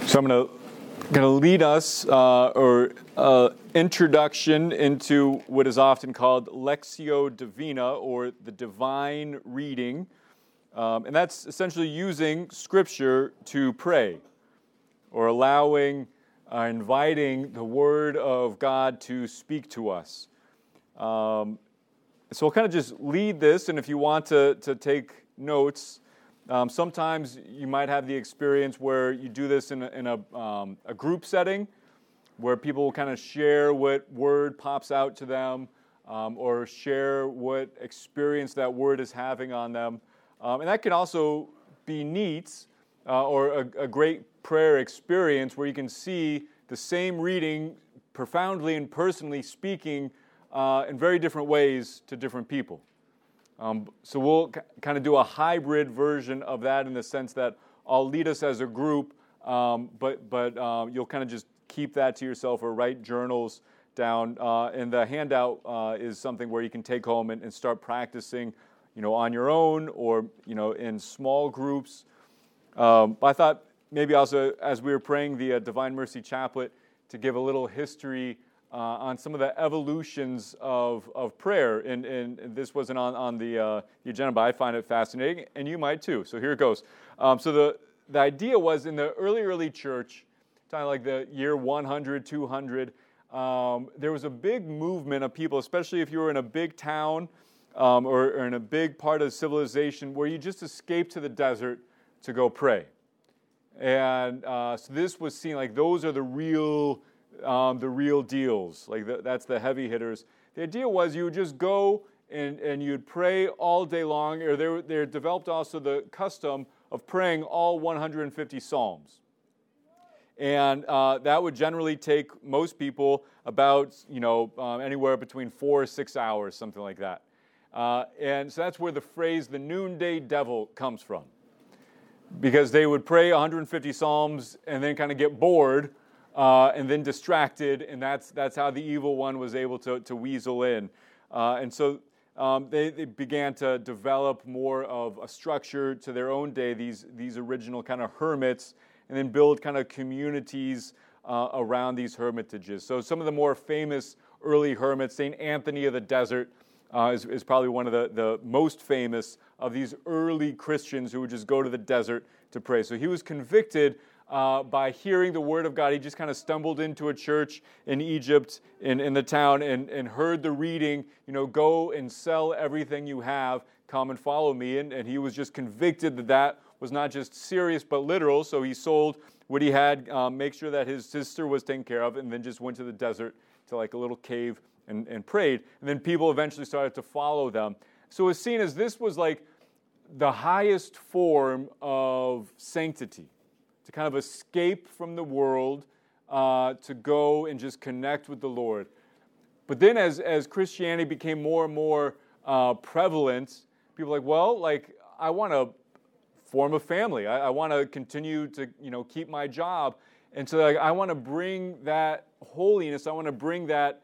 So I'm going to lead us, introduction into what is often called Lectio Divina, or the divine reading. And that's essentially using Scripture to pray, or allowing, inviting the Word of God to speak to us. So I'll kind of just lead this, and if you want to take notes, sometimes you might have the experience where you do this in a group setting, where people will kind of share what word pops out to them, or share what experience that word is having on them. And that can also be neat, or a great prayer experience where you can see the same reading profoundly and personally speaking in very different ways to different people. So we'll kind of do a hybrid version of that in the sense that I'll lead us as a group, but you'll kind of just keep that to yourself or write journals down. And the handout is something where you can take home and start practicing, on your own or, in small groups. I thought maybe also as we were praying the Divine Mercy Chaplet to give a little history on some of the evolutions of prayer, and this wasn't on the agenda, but I find it fascinating, and you might too. So here it goes. So the idea was in the early church, kind of like the year 100, 200, there was a big movement of people, especially if you were in a big town or in a big part of civilization, where you just escaped to the desert to go pray. And so this was seen like those are the real deals, like that's the heavy hitters. The idea was you would just go and you'd pray all day long, or there developed also the custom of praying all 150 Psalms. And that would generally take most people about, anywhere between 4 or 6 hours, something like that. And so that's where the phrase, the noonday devil, comes from. Because they would pray 150 Psalms and then kind of get bored, and then distracted, and that's how the evil one was able to weasel in. And so they began to develop more of a structure to their own day, these original kind of hermits, and then build kind of communities around these hermitages. So some of the more famous early hermits, St. Anthony of the Desert is probably one of the most famous of these early Christians who would just go to the desert to pray. So he was convicted by hearing the word of God. He just kind of stumbled into a church in Egypt, in the town, and heard the reading, go and sell everything you have, come and follow me. And he was just convicted that was not just serious but literal. So he sold what he had, make sure that his sister was taken care of, and then just went to the desert to like a little cave and prayed. And then people eventually started to follow them. So it was seen as this was like the highest form of sanctity, to kind of escape from the world, to go and just connect with the Lord. But then as Christianity became more and more prevalent, people were like, I want to form a family. I want to continue to, keep my job. And so I want to bring that holiness, I want to bring that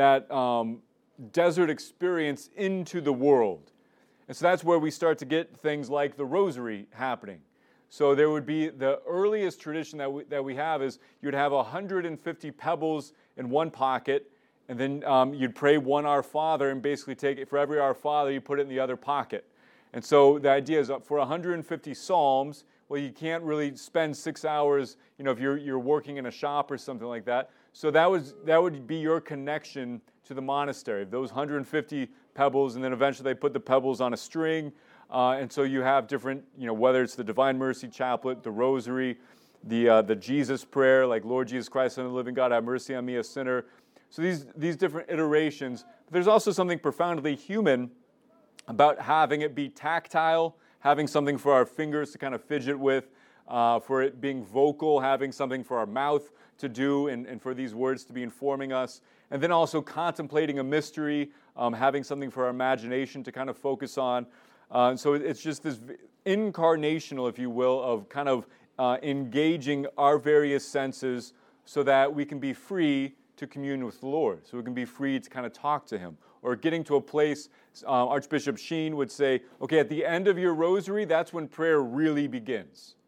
desert experience into the world. And so that's where we start to get things like the rosary happening. So there would be the earliest tradition that we have is you'd have 150 pebbles in one pocket, and then you'd pray one Our Father, and basically take it for every Our Father, you put it in the other pocket. And so the idea is for 150 Psalms, well, you can't really spend 6 hours, if you're working in a shop or something like that. So that would be your connection to the monastery, those 150 pebbles, and then eventually they put the pebbles on a string. And so you have different, whether it's the Divine Mercy Chaplet, the Rosary, the Jesus prayer, like Lord Jesus Christ, Son of the living God, have mercy on me, a sinner. So these different iterations. But there's also something profoundly human about having it be tactile, having something for our fingers to kind of fidget with, for it being vocal, having something for our mouth to do, and for these words to be informing us. And then also contemplating a mystery, having something for our imagination to kind of focus on. So it's just this incarnational, if you will, of kind of engaging our various senses so that we can be free to commune with the Lord. So we can be free to kind of talk to Him. Or getting to a place, Archbishop Sheen would say, okay, at the end of your rosary, that's when prayer really begins.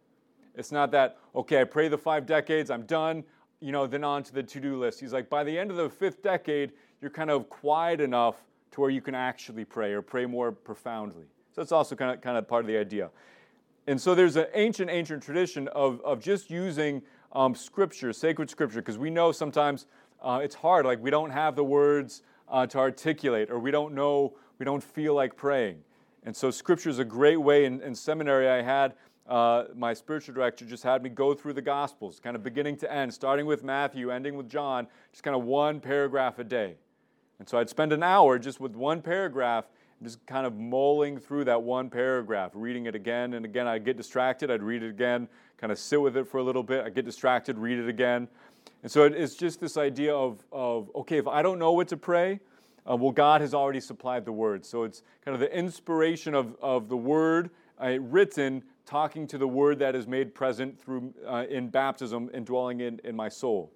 It's not that, okay, I pray the 5 decades, I'm done, then on to the to-do list. He's like, by the end of the 5th decade, you're kind of quiet enough to where you can actually pray or pray more profoundly. So that's also kind of part of the idea. And so there's an ancient tradition of just using Scripture, sacred Scripture, because we know sometimes it's hard. Like we don't have the words to articulate, or we don't feel like praying. And so Scripture is a great way. In seminary, I had my spiritual director just had me go through the Gospels, kind of beginning to end, starting with Matthew, ending with John, just kind of one paragraph a day. And so I'd spend an hour just with one paragraph, just kind of mulling through that one paragraph, reading it again and again. I'd get distracted, I'd read it again, kind of sit with it for a little bit, I'd get distracted, read it again. And so it's just this idea of okay, if I don't know what to pray, well, God has already supplied the word. So it's kind of the inspiration of the word written, talking to the word that is made present through in baptism and dwelling in my soul.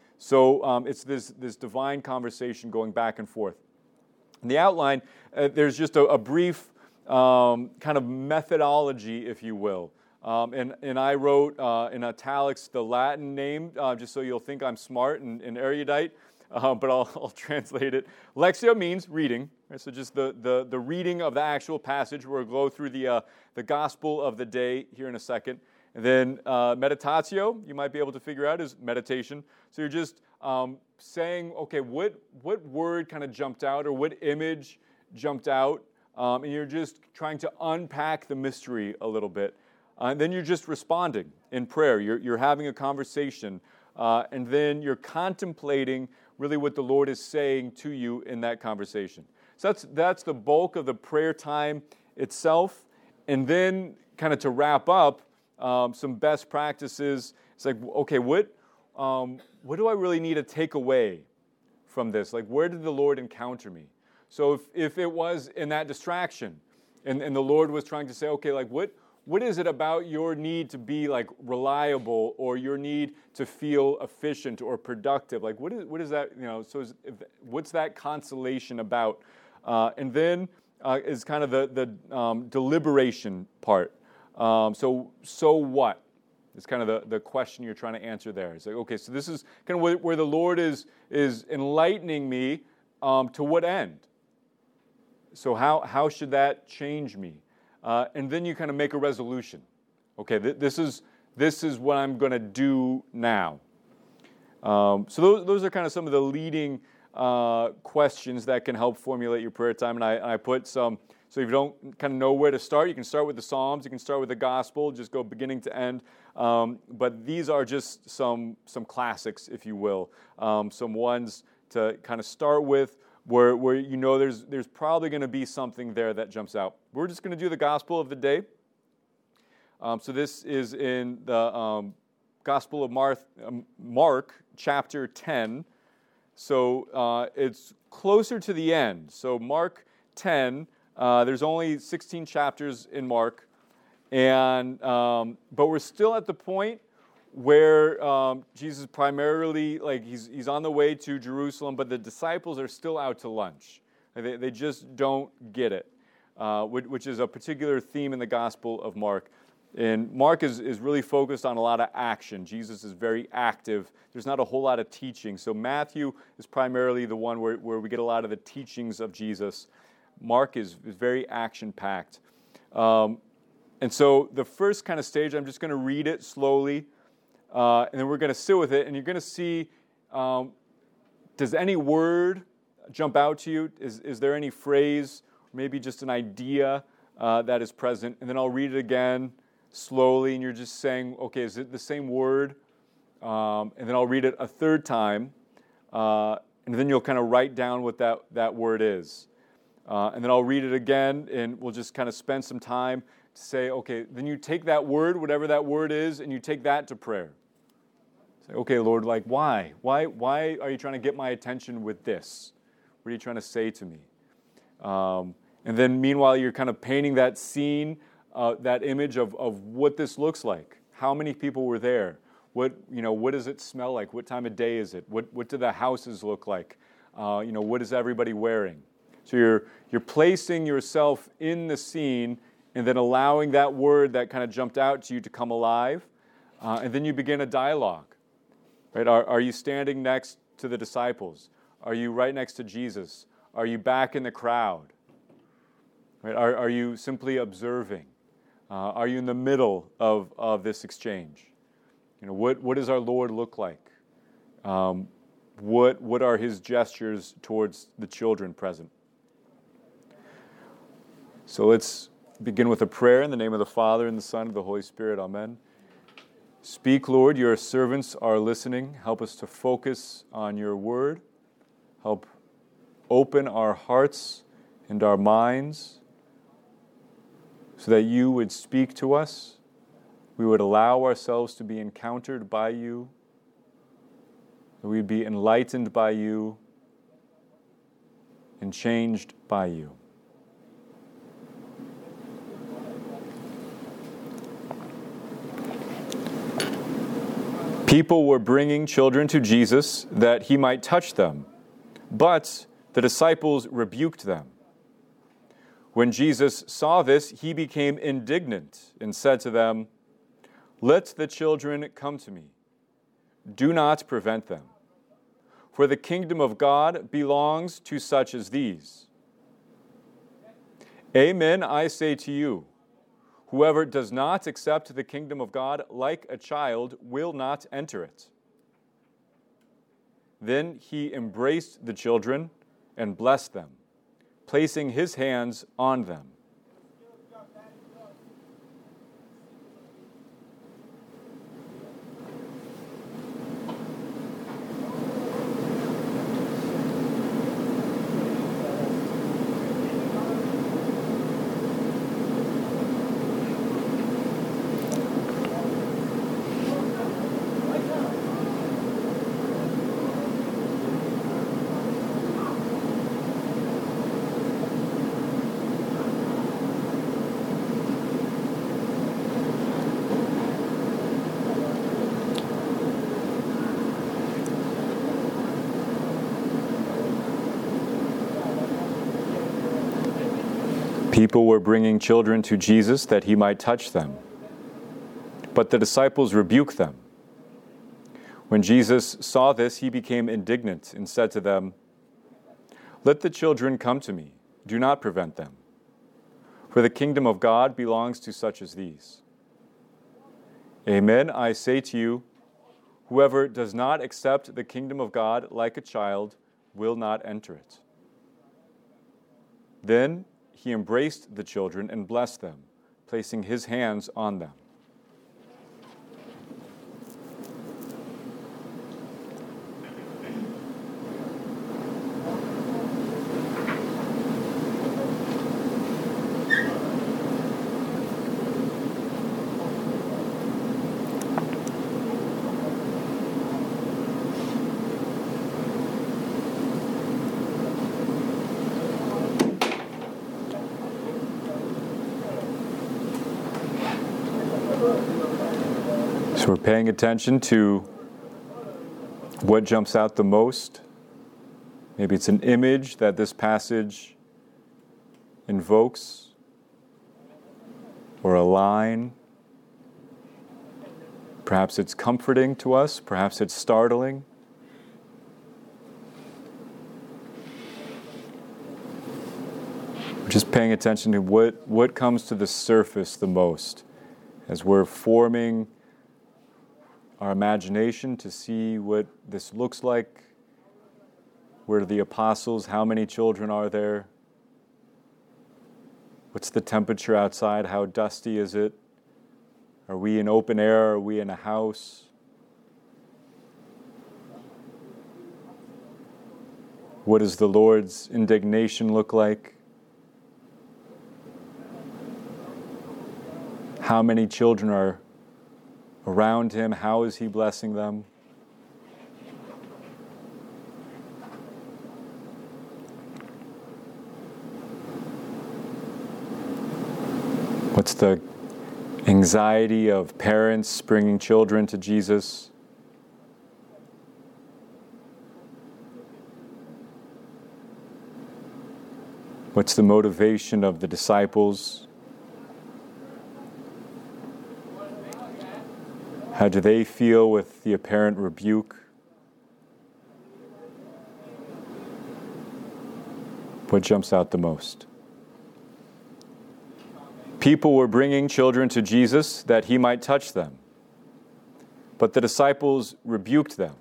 So it's this divine conversation going back and forth. In the outline, there's just a brief kind of methodology, if you will. And I wrote in italics the Latin name, just so you'll think I'm smart and erudite, but I'll translate it. Lectio means reading, right? So just the reading of the actual passage. We'll go through the gospel of the day here in a second. And then meditatio, you might be able to figure out, is meditation. So you're just saying, okay, what word kind of jumped out, or what image jumped out, and you're just trying to unpack the mystery a little bit. And then you're just responding in prayer. You're having a conversation, and then you're contemplating really what the Lord is saying to you in that conversation. So that's the bulk of the prayer time itself. And then kind of to wrap up, some best practices. It's like, okay, what do I really need to take away from this? Like, where did the Lord encounter me? So if it was in that distraction, and the Lord was trying to say, okay, like what is it about your need to be like reliable, or your need to feel efficient or productive? Like what is that? What's that consolation about? And then is kind of the deliberation part. So what? It's kind of the question you're trying to answer there. It's like, okay, so this is kind of where the Lord is enlightening me to what end? So how should that change me? And then you kind of make a resolution. Okay, this is what I'm going to do now. So those are kind of some of the leading questions that can help formulate your prayer time. And I put some. So if you don't kind of know where to start, you can start with the Psalms, you can start with the Gospel, just go beginning to end. But these are just some classics, if you will, some ones to kind of start with where there's probably going to be something there that jumps out. We're just going to do the Gospel of the day. So this is in the Gospel of Mark, chapter 10. So it's closer to the end. So Mark 10. There's only 16 chapters in Mark, but we're still at the point where Jesus primarily, like he's on the way to Jerusalem, but the disciples are still out to lunch. They just don't get it, which is a particular theme in the Gospel of Mark. And Mark is really focused on a lot of action. Jesus is very active. There's not a whole lot of teaching. So Matthew is primarily the one where we get a lot of the teachings of Jesus. Mark is very action-packed. And so the first kind of stage, I'm just going to read it slowly, and then we're going to sit with it, and you're going to see, does any word jump out to you? Is there any phrase, maybe just an idea that is present? And then I'll read it again slowly, and you're just saying, okay, is it the same word? And then I'll read it a third time, and then you'll kind of write down what that word is. And then I'll read it again, and we'll just kind of spend some time to say, okay, then you take that word, whatever that word is, and you take that to prayer. Say, okay, Lord, like, why? Why are you trying to get my attention with this? What are you trying to say to me? And then meanwhile, you're kind of painting that scene, that image of what this looks like. How many people were there? What does it smell like? What time of day is it? What do the houses look like? What is everybody wearing? So you're placing yourself in the scene and then allowing that word that kind of jumped out to you to come alive. And then you begin a dialogue. Right? Are you standing next to the disciples? Are you right next to Jesus? Are you back in the crowd? Right? Are you simply observing? Are you in the middle of this exchange? What does our Lord look like? What are his gestures towards the children present? So let's begin with a prayer in the name of the Father, and the Son, and the Holy Spirit. Amen. Speak, Lord, your servants are listening. Help us to focus on your word. Help open our hearts and our minds so that you would speak to us. We would allow ourselves to be encountered by you, that we'd be enlightened by you and changed by you. People were bringing children to Jesus that he might touch them, but the disciples rebuked them. When Jesus saw this, he became indignant and said to them, "Let the children come to me. Do not prevent them, for the kingdom of God belongs to such as these. Amen, I say to you, whoever does not accept the kingdom of God like a child will not enter it." Then he embraced the children and blessed them, placing his hands on them. People were bringing children to Jesus that he might touch them, but the disciples rebuked them. When Jesus saw this, he became indignant and said to them, "Let the children come to me. Do not prevent them, for the kingdom of God belongs to such as these. Amen, I say to you, whoever does not accept the kingdom of God like a child will not enter it." Then he embraced the children and blessed them, placing his hands on them. So we're paying attention to what jumps out the most. Maybe it's an image that this passage invokes, or a line. Perhaps it's comforting to us, perhaps it's startling. We're just paying attention to what comes to the surface the most as we're forming our imagination to see what this looks like. Where are the apostles? How many children are there? What's the temperature outside? How dusty is it? Are we in open air? Are we in a house? What does the Lord's indignation look like? How many children are around him? How is he blessing them? What's the anxiety of parents bringing children to Jesus? What's the motivation of the disciples? How do they feel with the apparent rebuke? What jumps out the most? People were bringing children to Jesus that he might touch them, but the disciples rebuked them.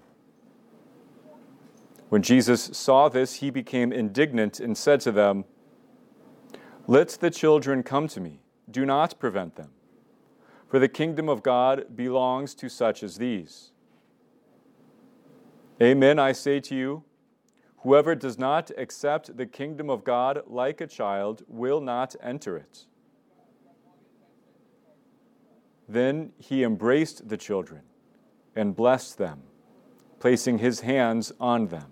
When Jesus saw this, he became indignant and said to them, "Let the children come to me. Do not prevent them, for the kingdom of God belongs to such as these. Amen, I say to you, whoever does not accept the kingdom of God like a child will not enter it." Then he embraced the children and blessed them, placing his hands on them.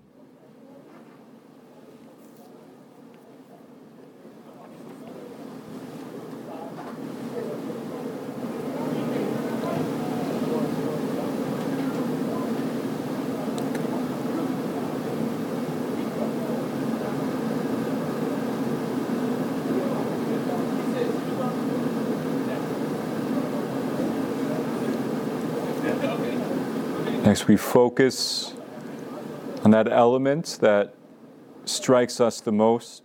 Next, we focus on that element that strikes us the most.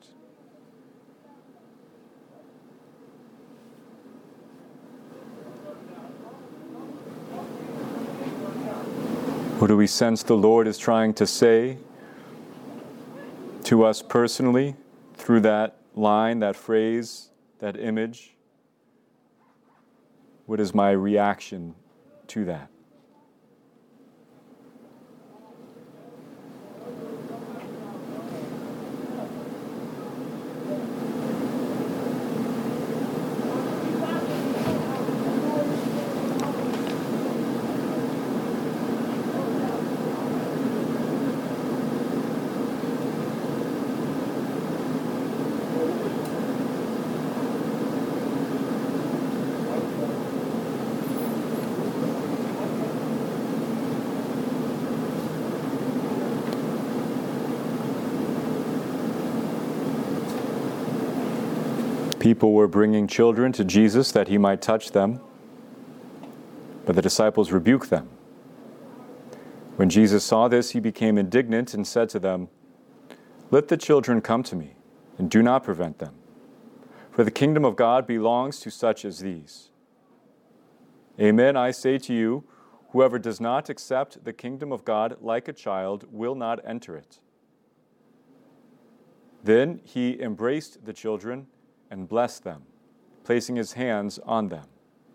What do we sense the Lord is trying to say to us personally through that line, that phrase, that image? What is my reaction to that? People were bringing children to Jesus that he might touch them, but the disciples rebuked them. When Jesus saw this, he became indignant and said to them, "Let the children come to me, and do not prevent them, for the kingdom of God belongs to such as these. Amen, I say to you, whoever does not accept the kingdom of God like a child will not enter it." Then he embraced the children and blessed them, placing his hands on them.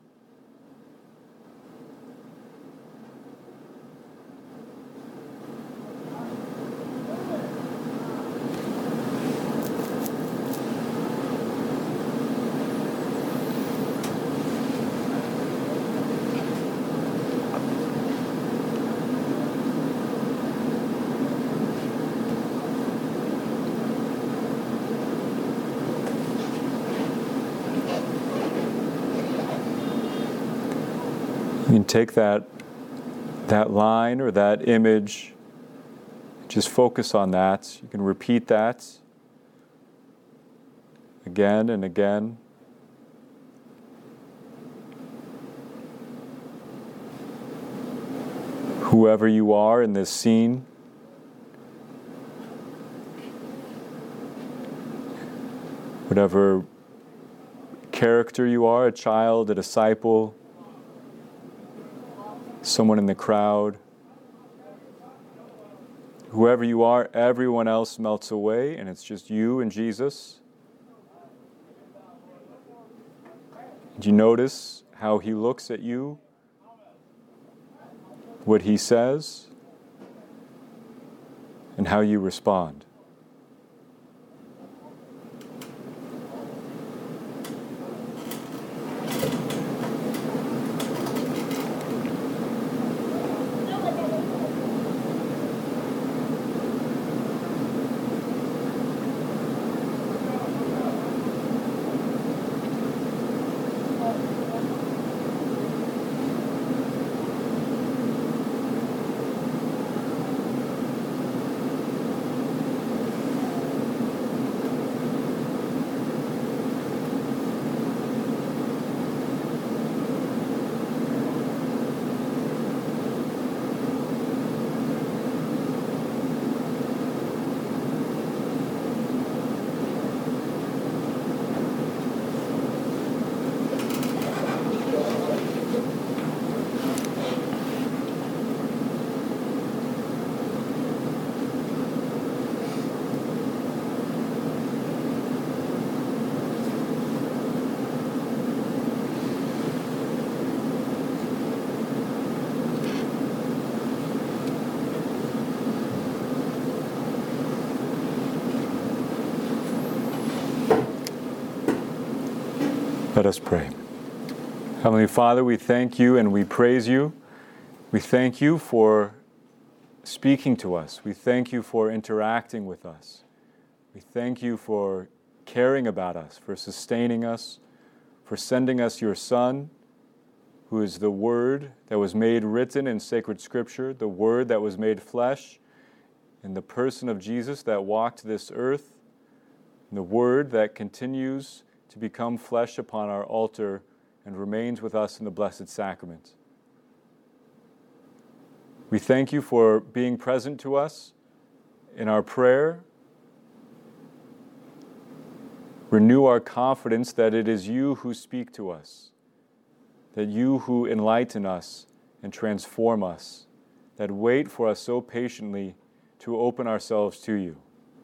You can take that line or that image, just focus on that. You can repeat that again and again. Whoever you are in this scene, whatever character you are, a child, a disciple, someone in the crowd, whoever you are, everyone else melts away and it's just you and Jesus. Do you notice how he looks at you, what he says, and how you respond? Let us pray. Heavenly Father, we thank you and we praise you. We thank you for speaking to us. We thank you for interacting with us. We thank you for caring about us, for sustaining us, for sending us your Son, who is the Word that was made written in sacred Scripture, the Word that was made flesh in the person of Jesus that walked this earth, and the Word that continues to become flesh upon our altar and remains with us in the Blessed Sacrament. We thank you for being present to us in our prayer. Renew our confidence that it is you who speak to us, that you who enlighten us and transform us, that wait for us so patiently to open ourselves to you.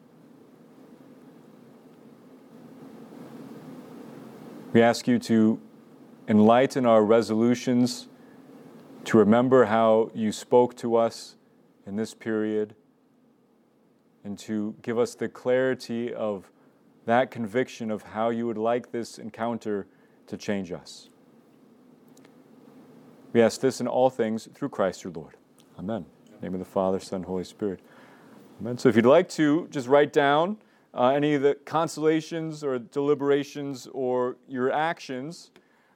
We ask you to enlighten our resolutions to remember how you spoke to us in this period and to give us the clarity of that conviction of how you would like this encounter to change us. We ask this in all things through Christ your Lord. Amen. In the name of the Father, Son, Holy Spirit. Amen. So if you'd like to, just write down any of the consolations or deliberations or your actions,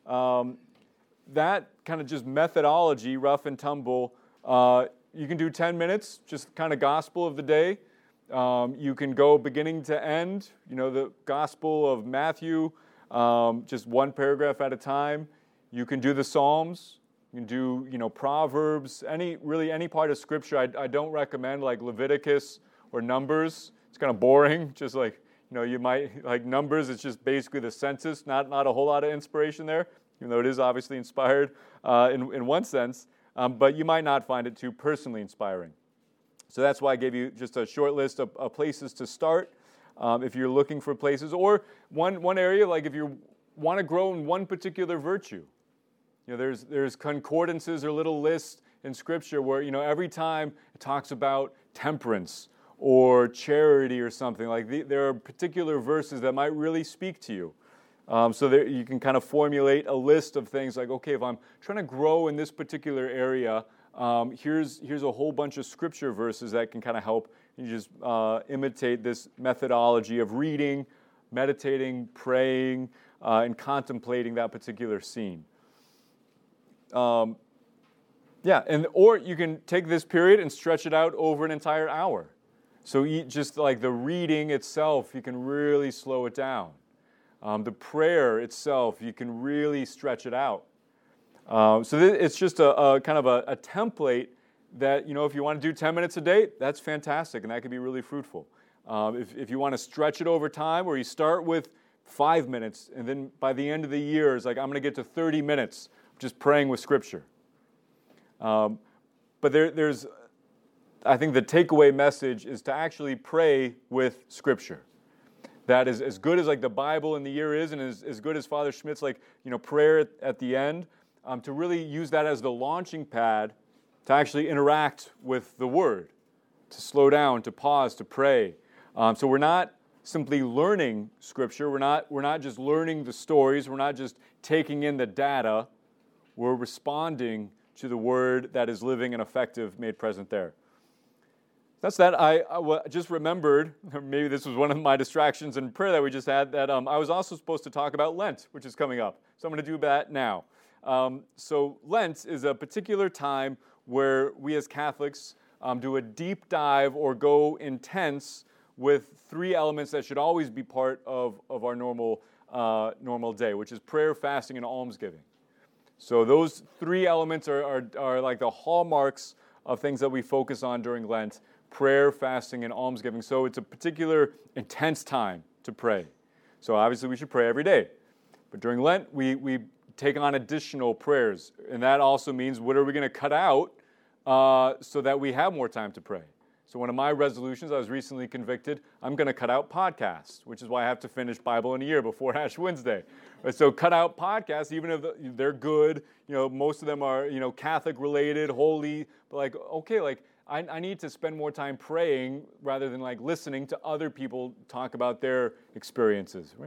that kind of just methodology, rough and tumble, you can do 10 minutes, just kind of gospel of the day. You can go beginning to end, the Gospel of Matthew, just one paragraph at a time. You can do the Psalms. You can do, Proverbs, any part of Scripture. I don't recommend like Leviticus or Numbers. It's kind of boring. Just like, you might like Numbers. It's just basically the census. Not a whole lot of inspiration there, even though it is obviously inspired in one sense. But you might not find it too personally inspiring. So that's why I gave you just a short list of places to start if you're looking for places. Or one area, like if you want to grow in one particular virtue. There's concordances or little lists in Scripture where, every time it talks about temperance or charity or something, like there are particular verses that might really speak to you. So there, you can kind of formulate a list of things like, okay, if I'm trying to grow in this particular area, here's a whole bunch of Scripture verses that can kind of help you just imitate this methodology of reading, meditating, praying, and contemplating that particular scene. Or you can take this period and stretch it out over an entire hour. So just like the reading itself, you can really slow it down. The prayer itself, you can really stretch it out. It's just a kind of a template that, if you want to do 10 minutes a day, that's fantastic, and that can be really fruitful. If you want to stretch it over time, where you start with 5 minutes, and then by the end of the year, it's like, I'm going to get to 30 minutes just praying with Scripture. But there's, I think the takeaway message is to actually pray with Scripture. That is as good as like the Bible in the year is, and as good as Father Schmidt's prayer at the end, to really use that as the launching pad to actually interact with the Word, to slow down, to pause, to pray. So we're not simply learning Scripture. We're not just learning the stories. We're not just taking in the data. We're responding to the Word that is living and effective, made present there. That's that. I just remembered, or maybe this was one of my distractions in prayer that we just had, that I was also supposed to talk about Lent, which is coming up. So I'm going to do that now. So Lent is a particular time where we as Catholics do a deep dive or go intense with three elements that should always be part of our normal day, which is prayer, fasting, and almsgiving. So those three elements are like the hallmarks of things that we focus on during Lent: prayer, fasting, and almsgiving. So it's a particular intense time to pray. So obviously we should pray every day. But during Lent, we take on additional prayers. And that also means, what are we going to cut out so that we have more time to pray? So one of my resolutions, I was recently convicted, I'm going to cut out podcasts, which is why I have to finish Bible in a year before Ash Wednesday. So cut out podcasts, even if they're good. Most of them are, Catholic related, holy. But I need to spend more time praying rather than listening to other people talk about their experiences, right?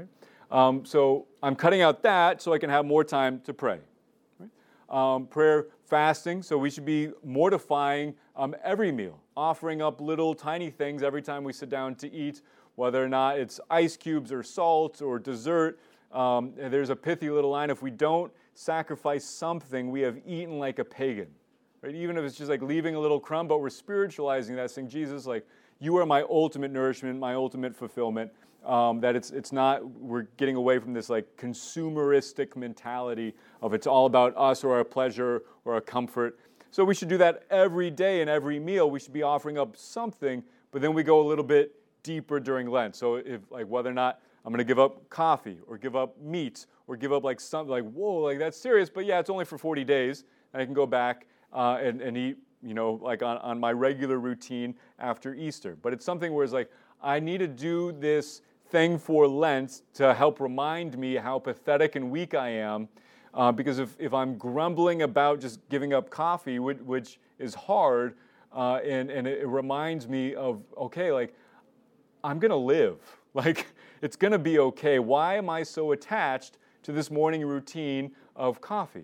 So I'm cutting out that so I can have more time to pray. Right? Prayer, fasting, so we should be mortifying every meal, offering up little tiny things every time we sit down to eat, whether or not it's ice cubes or salt or dessert. There's a pithy little line, if we don't sacrifice something, we have eaten like a pagan. Right? Even if it's just like leaving a little crumb, but we're spiritualizing that, saying, Jesus, like, you are my ultimate nourishment, my ultimate fulfillment. That it's not, we're getting away from this like consumeristic mentality of it's all about us or our pleasure or our comfort. So we should do that every day and every meal. We should be offering up something, but then we go a little bit deeper during Lent. So if like whether or not I'm going to give up coffee or give up meat or give up like something like, whoa, like that's serious, but yeah, it's only for 40 days and I can go back and eat, like on my regular routine after Easter. But it's something where it's like, I need to do this thing for Lent to help remind me how pathetic and weak I am. Because if I'm grumbling about just giving up coffee, which is hard, and it reminds me of, okay, like, I'm going to live. Like, it's going to be okay. Why am I so attached to this morning routine of coffee?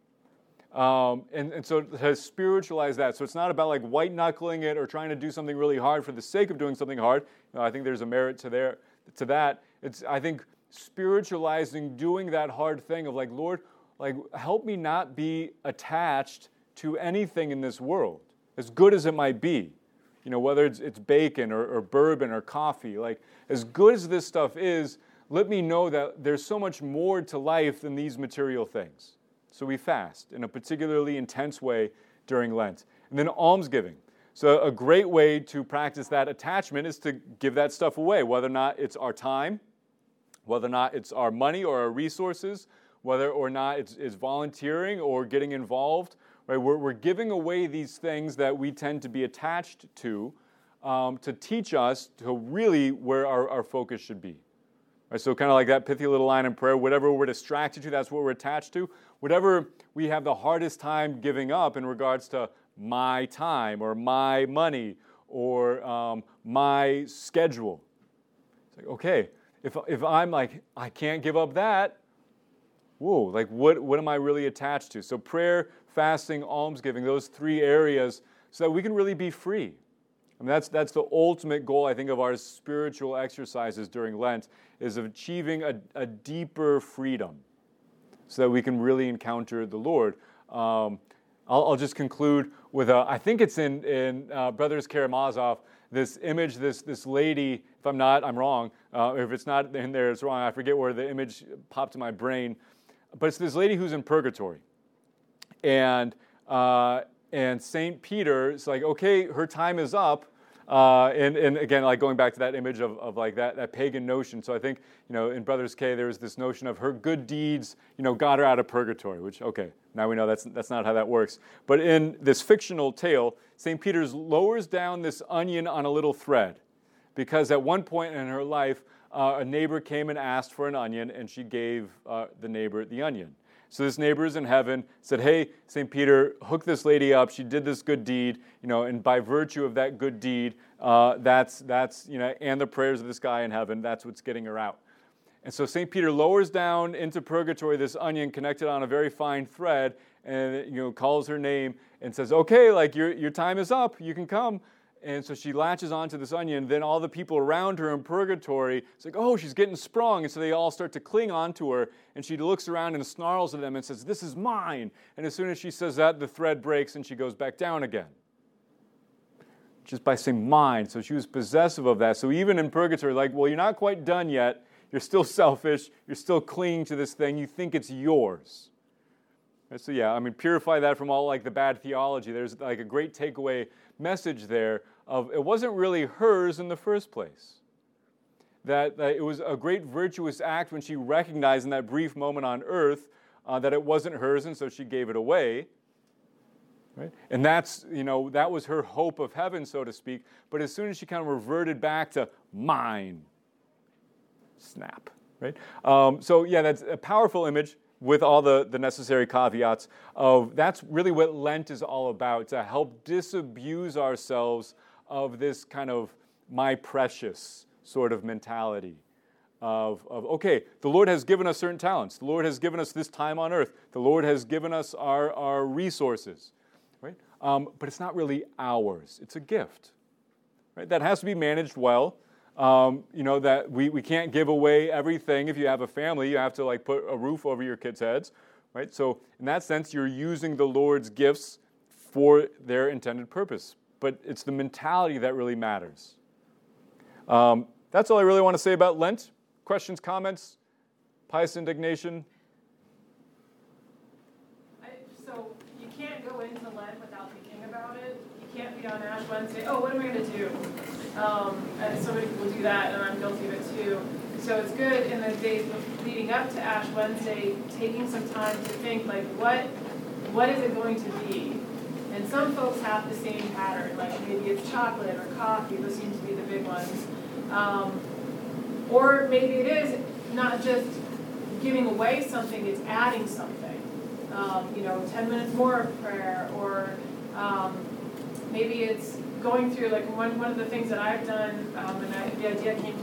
And so to spiritualize that. So it's not about like white-knuckling it or trying to do something really hard for the sake of doing something hard. I think there's a merit to that. It's, I think, spiritualizing doing that hard thing of like, Lord, like, help me not be attached to anything in this world, as good as it might be. Whether it's bacon or bourbon or coffee, like, as good as this stuff is, let me know that there's so much more to life than these material things. So we fast in a particularly intense way during Lent. And then almsgiving. So a great way to practice that attachment is to give that stuff away, whether or not it's our time, whether or not it's our money or our resources, whether or not it's volunteering or getting involved. Right? We're giving away these things that we tend to be attached to teach us to really where our focus should be. Right? So kind of like that pithy little line in prayer, whatever we're distracted to, that's what we're attached to. Whatever we have the hardest time giving up in regards to my time or my money or my schedule. It's like, okay, if I'm like, I can't give up that, whoa, like what am I really attached to? So prayer, fasting, almsgiving, those three areas so that we can really be free. I mean, that's the ultimate goal, I think, of our spiritual exercises during Lent, is of achieving a deeper freedom so that we can really encounter the Lord. I'll just conclude with, I think it's in Brothers Karamazov, this image, this lady, if I'm not, I'm wrong. If it's not in there, it's wrong. I forget where the image popped in my brain. But it's this lady who's in purgatory. And St. Peter is like, okay, her time is up. And again, like going back to that image of like that pagan notion. So I think, in Brothers K, there was this notion of her good deeds, got her out of purgatory, which, okay, now we know that's not how that works. But in this fictional tale, St. Peter lowers down this onion on a little thread because at one point in her life, a neighbor came and asked for an onion, and she gave the neighbor the onion. So this neighbor is in heaven, said, hey, St. Peter, hook this lady up. She did this good deed, and by virtue of that good deed, that's and the prayers of this guy in heaven, that's what's getting her out. And so St. Peter lowers down into purgatory this onion connected on a very fine thread, and calls her name and says, okay, like your time is up, you can come. And so she latches onto this onion. Then all the people around her in purgatory, it's like, oh, she's getting sprung. And so they all start to cling onto her. And she looks around and snarls at them and says, this is mine. And as soon as she says that, the thread breaks and she goes back down again. Just by saying mine. So she was possessive of that. So even in purgatory, like, well, you're not quite done yet. You're still selfish. You're still clinging to this thing. You think it's yours. And so yeah, I mean, purify that from all like the bad theology. There's like a great takeaway message there of it wasn't really hers in the first place. That it was a great virtuous act when she recognized in that brief moment on earth that it wasn't hers, and so she gave it away. Right? And that's, that was her hope of heaven, so to speak. But as soon as she kind of reverted back to mine, snap. Right? So yeah, that's a powerful image with all the necessary caveats of that's really what Lent is all about, to help disabuse ourselves of this kind of my precious sort of mentality. okay, the Lord has given us certain talents. The Lord has given us this time on earth. The Lord has given us our resources, right? But it's not really ours. It's a gift, right? That has to be managed well. That we can't give away everything. If you have a family, you have to like put a roof over your kids' heads, right? So in that sense, you're using the Lord's gifts for their intended purpose. But it's the mentality that really matters. That's all I really want to say about Lent. Questions, comments, pious indignation? So you can't go into Lent without thinking about it. You can't be on Ash Wednesday, oh, what am I going to do? And so many people do that, and I'm guilty of it too. So it's good in the days leading up to Ash Wednesday, taking some time to think, like, what is it going to be? And some folks have the same pattern, like maybe it's chocolate or coffee, those seem to be the big ones. Or maybe it is not just giving away something, it's adding something. 10 minutes more of prayer, or maybe it's going through, like one of the things that I've done, and the idea came